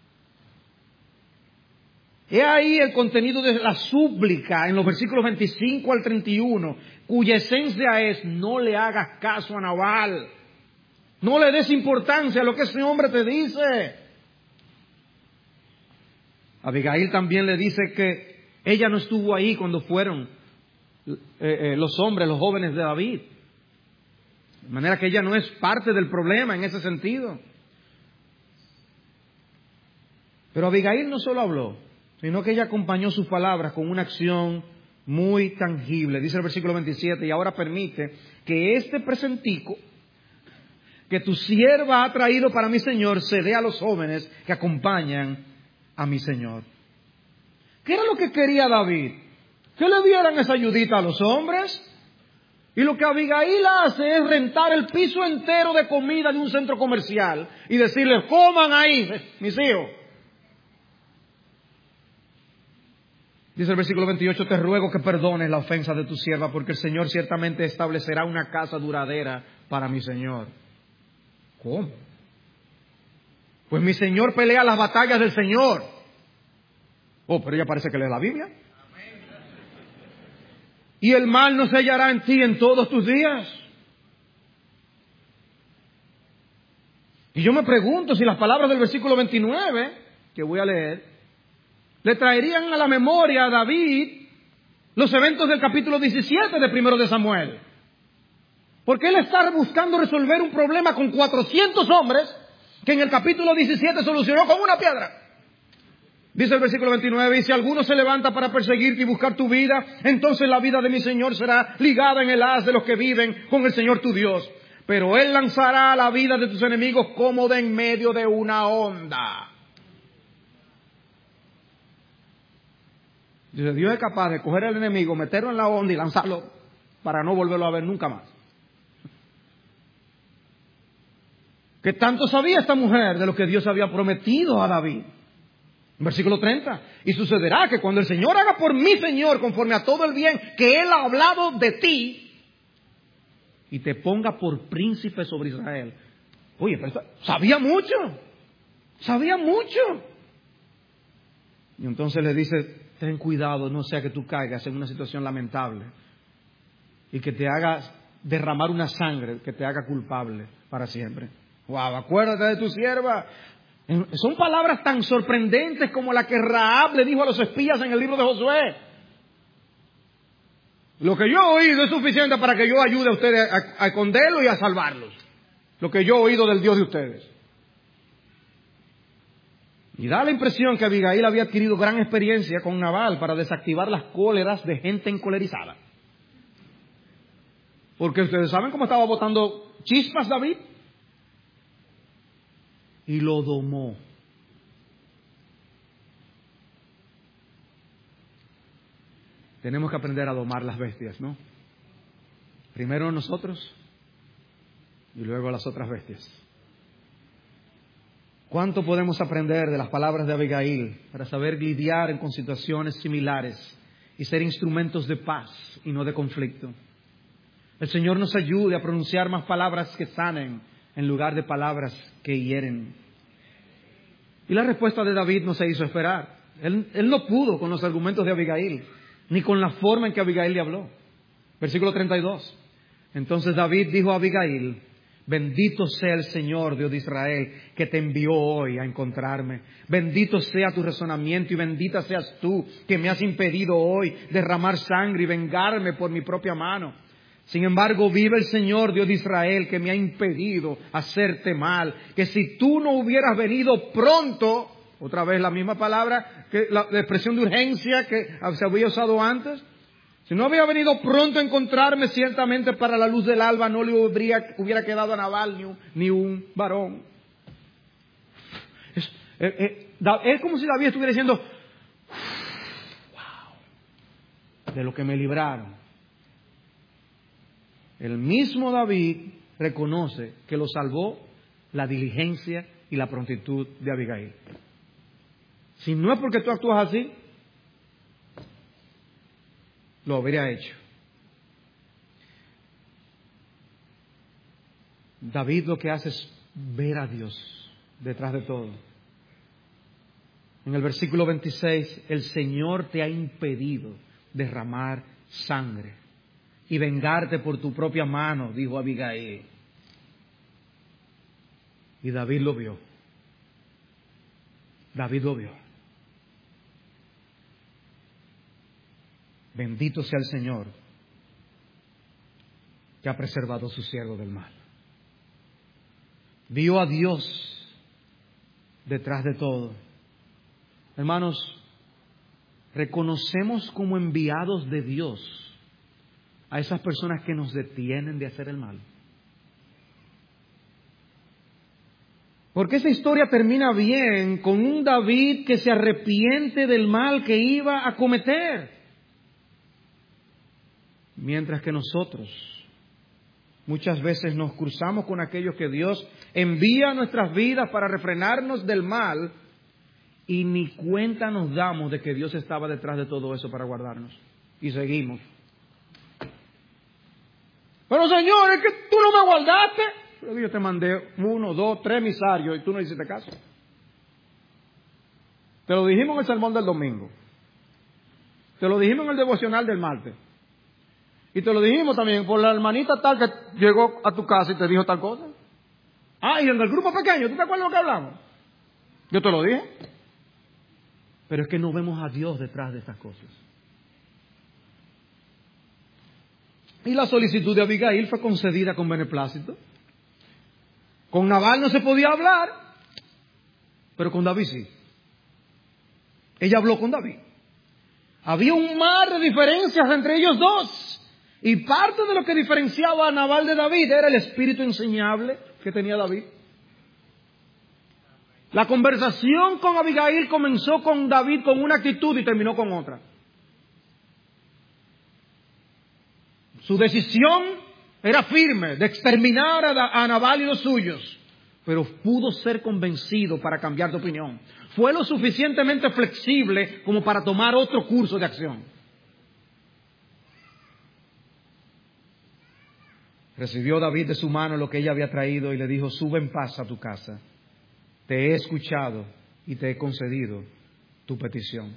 He ahí el contenido de la súplica en los versículos 25 al 31, cuya esencia es: no le hagas caso a Nabal. No le des importancia a lo que ese hombre te dice. Abigail también le dice que ella no estuvo ahí cuando fueron los hombres, los jóvenes de David. De manera que ella no es parte del problema en ese sentido. Pero Abigail no solo habló, sino que ella acompañó sus palabras con una acción muy tangible. Dice el versículo 27, y ahora permite que este presentico que tu sierva ha traído para mi señor se dé a los jóvenes que acompañan a mi señor. ¿Qué era lo que quería David? Que le dieran esa ayudita a los hombres. Y lo que Abigail hace es rentar el piso entero de comida de un centro comercial y decirles: coman ahí, mis hijos. Dice el versículo 28, te ruego que perdones la ofensa de tu sierva, porque el Señor ciertamente establecerá una casa duradera para mi Señor. ¿Cómo? Pues mi Señor pelea las batallas del Señor. Oh, pero ella parece que lee la Biblia. Y el mal no se hallará en ti en todos tus días. Y yo me pregunto si las palabras del versículo 29, que voy a leer, le traerían a la memoria a David los eventos del capítulo 17 de 1 de Samuel. Porque él está buscando resolver un problema con 400 hombres que en el capítulo 17 solucionó con una piedra. Dice el versículo 29, y si alguno se levanta para perseguirte y buscar tu vida, entonces la vida de mi Señor será ligada en el haz de los que viven con el Señor tu Dios. Pero Él lanzará la vida de tus enemigos como de en medio de una onda. Dice, Dios es capaz de coger al enemigo, meterlo en la onda y lanzarlo para no volverlo a ver nunca más. ¿Qué tanto sabía esta mujer de lo que Dios había prometido a David? Versículo 30. Y sucederá que cuando el Señor haga por mi Señor conforme a todo el bien que Él ha hablado de ti y te ponga por príncipe sobre Israel. Oye, pero sabía mucho. Sabía mucho. Y entonces le dice, ten cuidado, no sea que tú caigas en una situación lamentable y que te hagas derramar una sangre que te haga culpable para siempre. Wow, acuérdate de tu sierva. Son palabras tan sorprendentes como la que Rahab le dijo a los espías en el libro de Josué. Lo que yo he oído es suficiente para que yo ayude a ustedes a esconderlos y a salvarlos. Lo que yo he oído del Dios de ustedes. Y da la impresión que Abigail había adquirido gran experiencia con Nabal para desactivar las cóleras de gente encolerizada. Porque ustedes saben cómo estaba botando chispas David. Y lo domó. Tenemos que aprender a domar las bestias, ¿no? Primero nosotros y luego las otras bestias. ¿Cuánto podemos aprender de las palabras de Abigail para saber lidiar con situaciones similares y ser instrumentos de paz y no de conflicto? El Señor nos ayude a pronunciar más palabras que sanen en lugar de palabras que hieren. Y la respuesta de David no se hizo esperar. Él no pudo con los argumentos de Abigail, ni con la forma en que Abigail le habló. Versículo 32. Entonces David dijo a Abigail, bendito sea el Señor, Dios de Israel, que te envió hoy a encontrarme. Bendito sea tu razonamiento y bendita seas tú, que me has impedido hoy derramar sangre y vengarme por mi propia mano. Sin embargo, vive el Señor, Dios de Israel, que me ha impedido hacerte mal. Que si tú no hubieras venido pronto, otra vez la misma palabra, que la expresión de urgencia que se había usado antes. Si no había venido pronto a encontrarme, ciertamente para la luz del alba no le hubiera quedado a Nabal ni un varón. Es como si David estuviera diciendo, wow, de lo que me libraron. El mismo David reconoce que lo salvó la diligencia y la prontitud de Abigail. Si no es porque tú actúas así, lo habría hecho. David lo que hace es ver a Dios detrás de todo. En el versículo 26, el Señor te ha impedido derramar sangre y vengarte por tu propia mano, dijo Abigail. Y David lo vio. David lo vio. Bendito sea el Señor que ha preservado a su siervo del mal. Vio a Dios detrás de todo. Hermanos, reconocemos como enviados de Dios a esas personas que nos detienen de hacer el mal. Porque esa historia termina bien con un David que se arrepiente del mal que iba a cometer. Mientras que nosotros muchas veces nos cruzamos con aquellos que Dios envía a nuestras vidas para refrenarnos del mal y ni cuenta nos damos de que Dios estaba detrás de todo eso para guardarnos. Y seguimos. Pero Señor, es que tú no me guardaste. Yo te mandé 1, 2, 3 emisarios y tú no hiciste caso. Te lo dijimos en el sermón del domingo. Te lo dijimos en el devocional del martes. Y te lo dijimos también por la hermanita tal que llegó a tu casa y te dijo tal cosa. Ah, y en el grupo pequeño, ¿tú te acuerdas lo que hablamos? Yo te lo dije. Pero es que no vemos a Dios detrás de estas cosas. Y la solicitud de Abigail fue concedida con beneplácito. Con Nabal no se podía hablar, pero con David sí. ella habló con David. Había un mar de diferencias entre ellos dos. Y parte de lo que diferenciaba a Nabal de David era el espíritu enseñable que tenía David. La conversación con Abigail comenzó con David con una actitud y terminó con otra. Su decisión era firme de exterminar a Nabal y los suyos, pero pudo ser convencido para cambiar de opinión. Fue lo suficientemente flexible como para tomar otro curso de acción. Recibió David de su mano lo que ella había traído y le dijo: sube en paz a tu casa. Te he escuchado y te he concedido tu petición.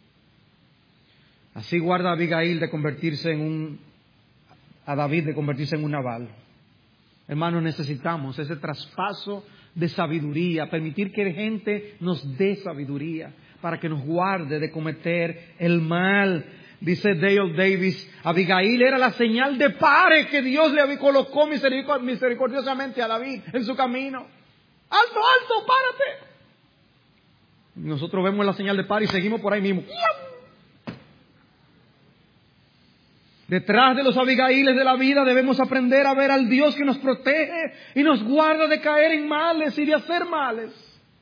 Así guarda Abigail a David de convertirse en un Nabal. Hermanos, necesitamos ese traspaso de sabiduría, permitir que gente nos dé sabiduría para que nos guarde de cometer el mal. Dice Dale Davis, Abigail era la señal de pare que Dios le colocó misericordiosamente a David en su camino. ¡Alto, alto, párate! Nosotros vemos la señal de pare y seguimos por ahí mismo. Detrás de los Abigailes de la vida debemos aprender a ver al Dios que nos protege y nos guarda de caer en males y de hacer males.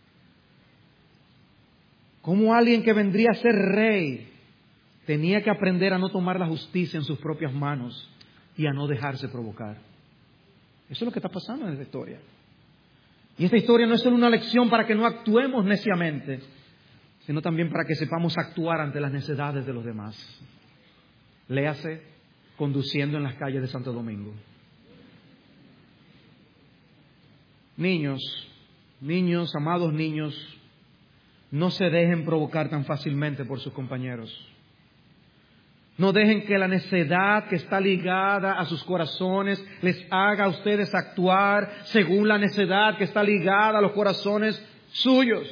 Como alguien que vendría a ser rey tenía que aprender a no tomar la justicia en sus propias manos y a no dejarse provocar. Eso es lo que está pasando en esta historia. Y esta historia no es solo una lección para que no actuemos neciamente, sino también para que sepamos actuar ante las necesidades de los demás. Léase conduciendo en las calles de Santo Domingo. Niños, amados niños, no se dejen provocar tan fácilmente por sus compañeros. No dejen que la necedad que está ligada a sus corazones les haga a ustedes actuar según la necedad que está ligada a los corazones suyos.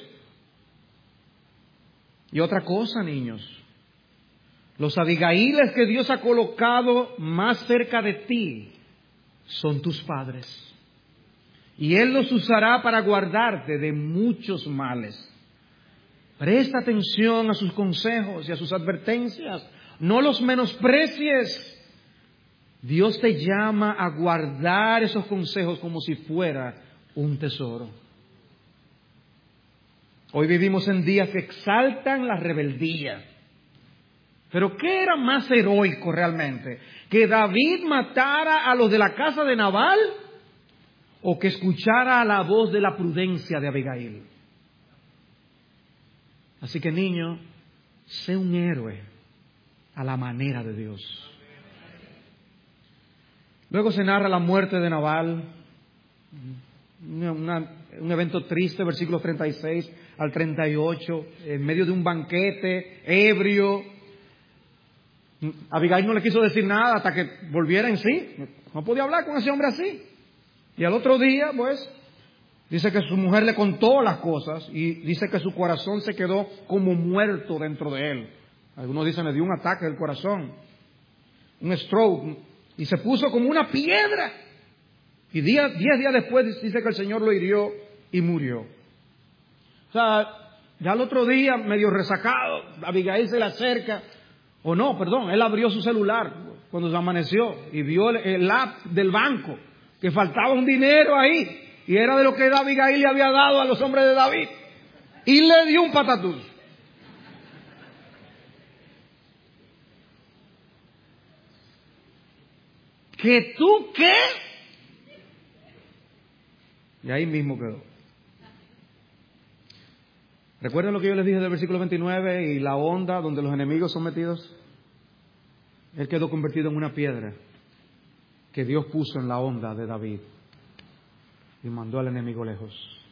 Y otra cosa, niños, los Abigailes que Dios ha colocado más cerca de ti son tus padres. Y Él los usará para guardarte de muchos males. Presta atención a sus consejos y a sus advertencias. No los menosprecies. Dios te llama a guardar esos consejos como si fuera un tesoro. Hoy vivimos en días que exaltan la rebeldía. Pero ¿qué era más heroico realmente? ¿Que David matara a los de la casa de Nabal o que escuchara la voz de la prudencia de Abigail? Así que, niño, sé un héroe a la manera de Dios. Luego se narra la muerte de Nabal, un evento triste, versículos 36 al 38, en medio de un banquete, ebrio. Abigail no le quiso decir nada hasta que volviera en sí. No podía hablar con ese hombre así. Y al otro día, pues, dice que su mujer le contó las cosas y dice que su corazón se quedó como muerto dentro de él. Algunos dicen le dio un ataque del corazón, un stroke, y se puso como una piedra. Y 10 días después dice que el Señor lo hirió y murió. O sea, ya al otro día, medio resacado, Abigail se le acerca. Él abrió su celular cuando se amaneció y vio el app del banco, que faltaba un dinero ahí. Y era de lo que Abigail le había dado a los hombres de David. Y le dio un patatús. ¿Que tú qué? Y ahí mismo quedó. ¿Recuerdan lo que yo les dije del versículo 29 y la onda donde los enemigos son metidos? Él quedó convertido en una piedra que Dios puso en la onda de David y mandó al enemigo lejos.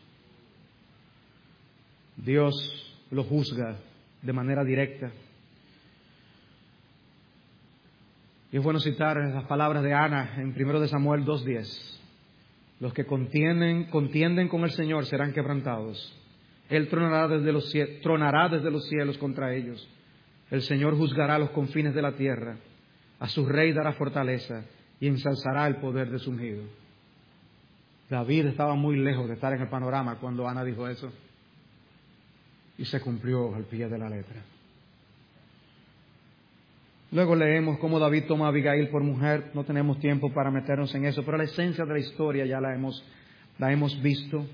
Dios lo juzga de manera directa. Y es bueno citar las palabras de Ana en 1 Samuel 2:10. Los que contienden con el Señor serán quebrantados. Él tronará desde los cielos contra ellos. El Señor juzgará los confines de la tierra. A su rey dará fortaleza y ensalzará el poder de su ungido. David estaba muy lejos de estar en el panorama cuando Ana dijo eso. y se cumplió al pie de la letra. Luego leemos cómo David toma a Abigail por mujer. No tenemos tiempo para meternos en eso, pero la esencia de la historia ya la hemos visto.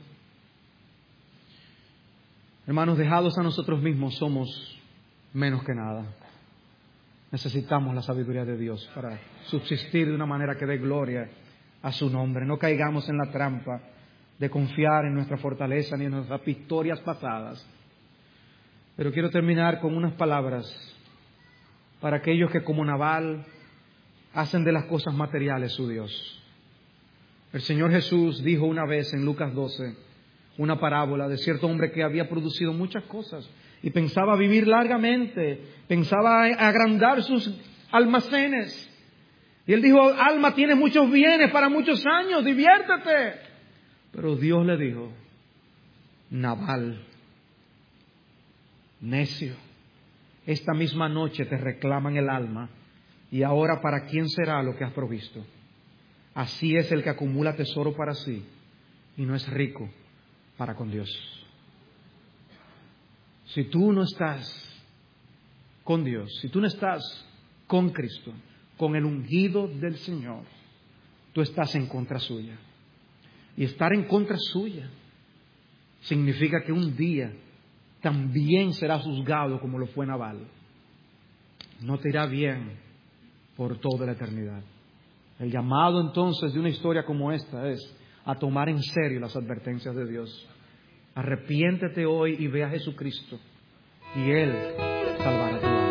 Hermanos, dejados a nosotros mismos somos menos que nada. Necesitamos la sabiduría de Dios para subsistir de una manera que dé gloria a su nombre. No caigamos en la trampa de confiar en nuestra fortaleza ni en nuestras victorias pasadas. Pero quiero terminar con unas palabras para aquellos que, como Nabal, hacen de las cosas materiales su Dios. El Señor Jesús dijo una vez en Lucas 12 una parábola de cierto hombre que había producido muchas cosas y pensaba vivir largamente, pensaba agrandar sus almacenes. Y él dijo: alma, tienes muchos bienes para muchos años, diviértete. Pero Dios le dijo: Nabal, necio, esta misma noche te reclaman el alma, y ahora ¿para quién será lo que has provisto? Así es el que acumula tesoro para sí y no es rico para con Dios. Si tú no estás con Dios, si tú no estás con Cristo, con el ungido del Señor, tú estás en contra suya. Y estar en contra suya significa que un día también será juzgado como lo fue Nabal. No te irá bien por toda la eternidad. El llamado entonces de una historia como esta es a tomar en serio las advertencias de Dios. Arrepiéntete hoy y ve a Jesucristo y Él salvará tu alma.